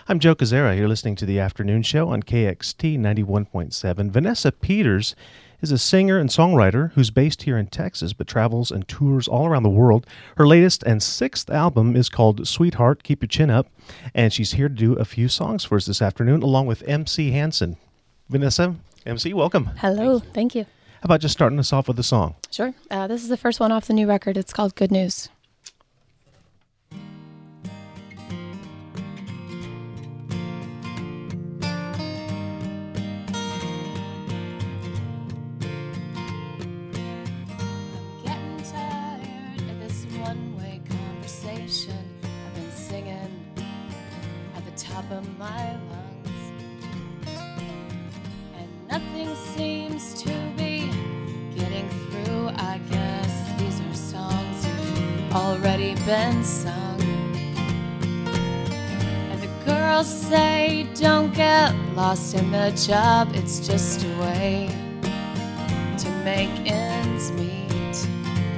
I'm Joe Kazera. You're listening to the afternoon show on KXT 91.7. Vanessa Peters is a singer and songwriter who's based here in Texas but travels and tours all around the world. Her latest and sixth album is called Sweetheart, Keep Your Chin Up, and she's here to do a few songs for us this afternoon along with MC Hanson. Vanessa, MC, welcome. Hello, thank you. How about just starting us off with a song? Sure. This is the first one off the new record. It's called Good News. Of my lungs, and nothing seems to be getting through. I guess these are songs that have already been sung, and the girls say don't get lost in the job, it's just a way to make ends meet.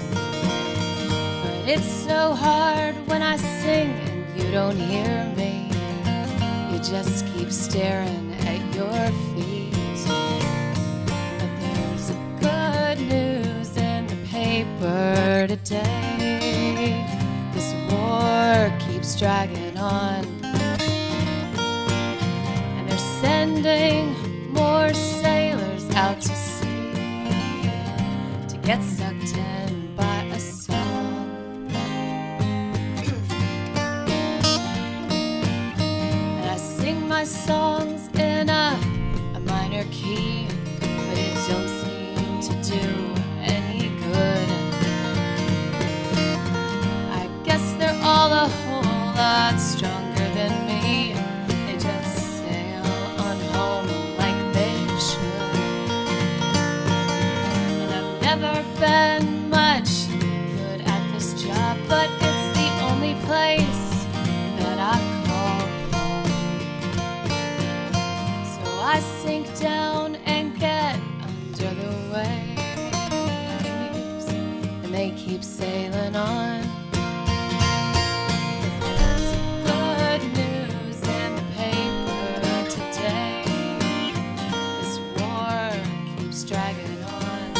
But it's so hard when I sing and you don't hear me. You just keep staring at your feet. But there's good news in the paper today. This war keeps dragging on, and they're sending more sailors out to sea to get sucked in by a song. My songs in a minor key, but it don't seem to do any good. I guess they're all a whole lot stronger than me. They just sail on home like they should. And I've never been much good at this job, but it's the only place that I call. I sink down and get under the waves, and they keep sailing on. There's good news in the paper today. This war keeps dragging on,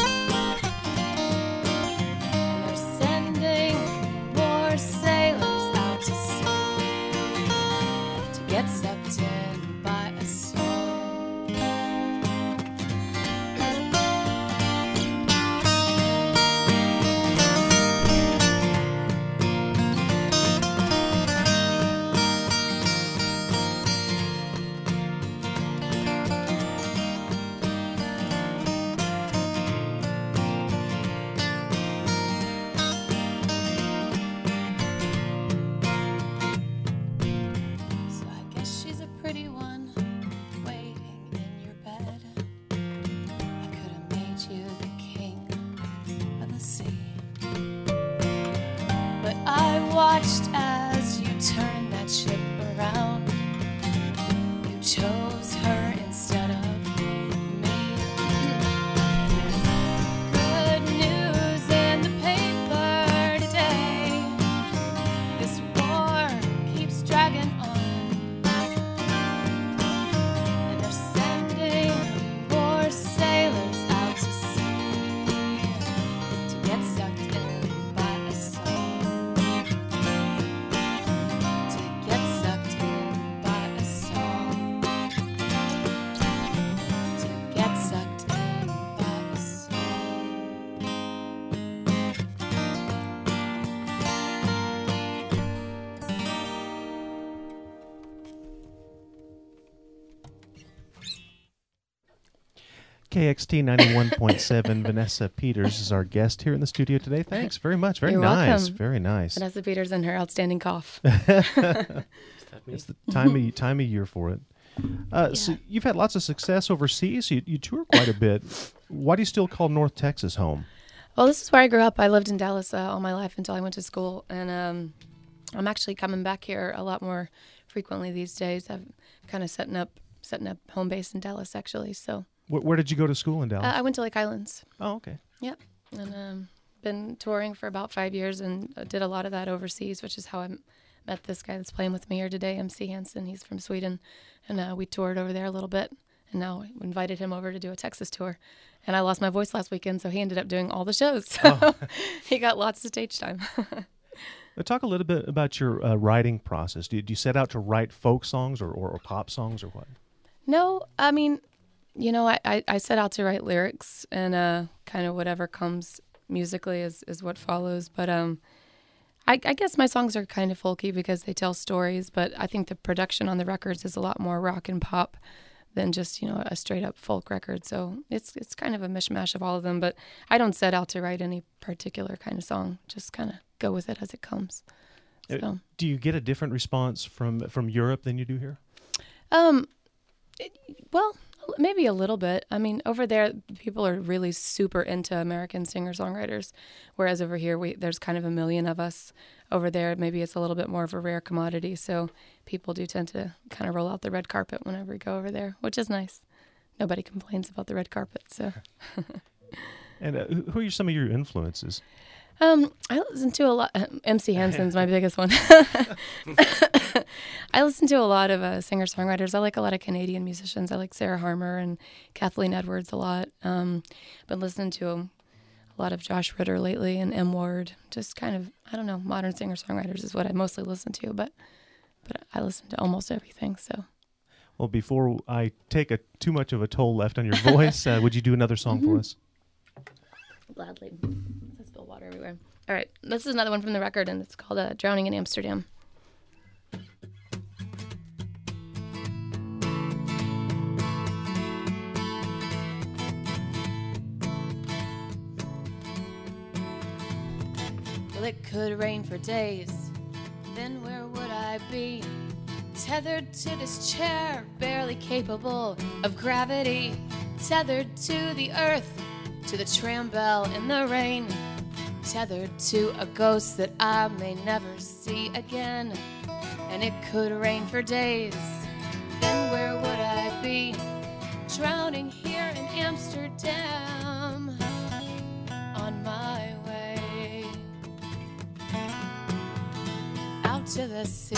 and they're sending more sailors out to sea to get sucked in by a storm. Watched as you turned that ship around. You chose her instead of me. Good news in the paper today. This war keeps dragging on, and they're sending more sailors out to sea to get sucked in by a song. KXT 91.7, Vanessa Peters is our guest here in the studio today. Thanks very much. Very You're nice. welcome. Very nice. Vanessa Peters and her outstanding cough. It's the time of year for it. So you've had lots of success overseas. You tour quite a bit. Why do you still call North Texas home? Well, this is where I grew up. I lived in Dallas all my life until I went to school, and I'm actually coming back here a lot more frequently these days. I'm kind of setting up home base in Dallas, actually. So. Where did you go to school in Dallas? I went to Lake Highlands. Oh, okay. Yep, and been touring for about 5 years and did a lot of that overseas, which is how I met this guy that's playing with me here today, MC Hansen. He's from Sweden, and we toured over there a little bit. And now I invited him over to do a Texas tour. And I lost my voice last weekend, so he ended up doing all the shows. So he got lots of stage time. Talk a little bit about your writing process. Do you set out to write folk songs or pop songs or what? No, I mean, you know, I set out to write lyrics, and kind of whatever comes musically is what follows. But I guess my songs are kind of folky because they tell stories, but I think the production on the records is a lot more rock and pop than just, you know, a straight up folk record. So it's kind of a mishmash of all of them, but I don't set out to write any particular kind of song, just kind of go with it as it comes. So. Do you get a different response from Europe than you do here? Well, maybe a little bit. I mean, over there, people are really super into American singer-songwriters, whereas over here, there's kind of a million of us. Over there, maybe it's a little bit more of a rare commodity, so people do tend to kind of roll out the red carpet whenever we go over there, which is nice. Nobody complains about the red carpet, so. And who are some of your influences? I listen to a lot. MC Hansen's my biggest one. I listen to a lot of singer-songwriters. I like a lot of Canadian musicians. I like Sarah Harmer and Kathleen Edwards a lot. Been listening to a lot of Josh Ritter lately and M. Ward. Just kind of, I don't know, modern singer-songwriters is what I mostly listen to, but I listen to almost everything, so. Well, before I take too much of a toll left on your voice, would you do another song for us? Gladly. I spill water everywhere. All right, this is another one from the record, and it's called Drowning in Amsterdam. Well, it could rain for days, then where would I be? Tethered to this chair, barely capable of gravity. Tethered to the earth, to the tram bell in the rain. Tethered to a ghost that I may never see again. And it could rain for days, then where would I be? Drowning here in Amsterdam, on my way out to the sea.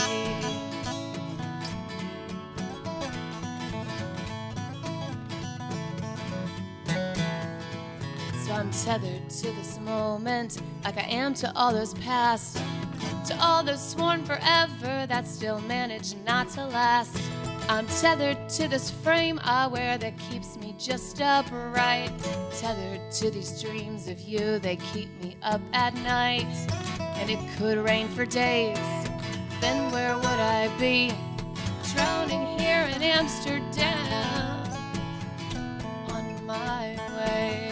I'm tethered to this moment, like I am to all those past, to all those sworn forever that still manage not to last. I'm tethered to this frame I wear that keeps me just upright, tethered to these dreams of you, they keep me up at night. And it could rain for days, then where would I be? Drowning here in Amsterdam, on my way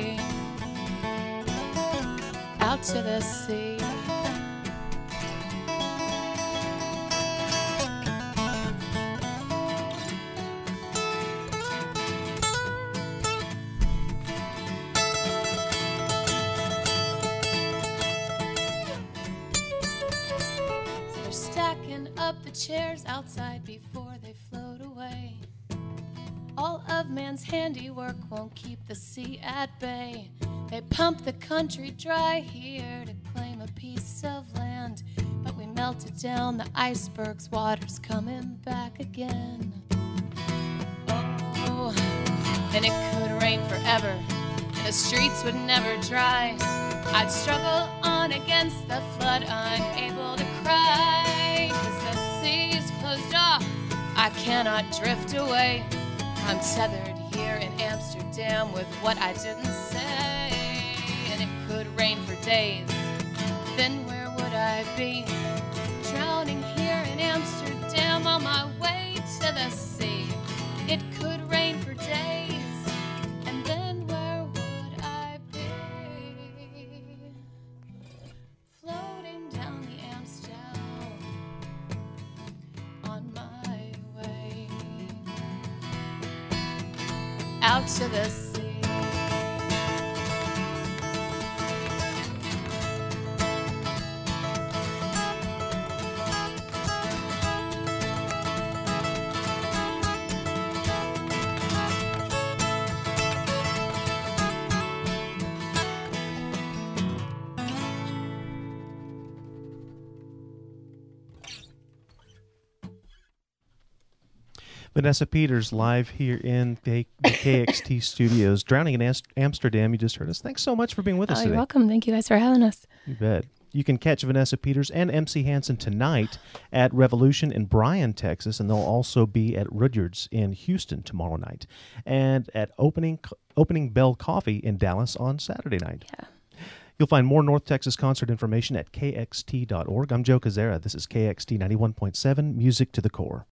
out to the sea. So they're stacking up the chairs outside before they float away. All of man's handiwork won't keep the sea at bay. They pump the country dry here to claim a piece of land, but we melted down the icebergs, water's coming back again. Oh, and it could rain forever, and the streets would never dry. I'd struggle on against the flood, unable to cry, 'cause the sea's closed off, I cannot drift away. I'm tethered here in Amsterdam with what I didn't say. Could rain for days, then where would I be? Drowning here in Amsterdam on my way to the sea. It could rain for days, and then where would I be? Floating down the Amstel on my way out to the sea. Vanessa Peters live here in the KXT studios. Drowning in Amsterdam, you just heard us. Thanks so much for being with us today. You're welcome. Thank you guys for having us. You bet. You can catch Vanessa Peters and MC Hansen tonight at Revolution in Bryan, Texas, and they'll also be at Rudyard's in Houston tomorrow night, and at Opening Bell Coffee in Dallas on Saturday night. Yeah. You'll find more North Texas concert information at kxt.org. I'm Joe Cazzera. This is KXT 91.7, Music to the Core.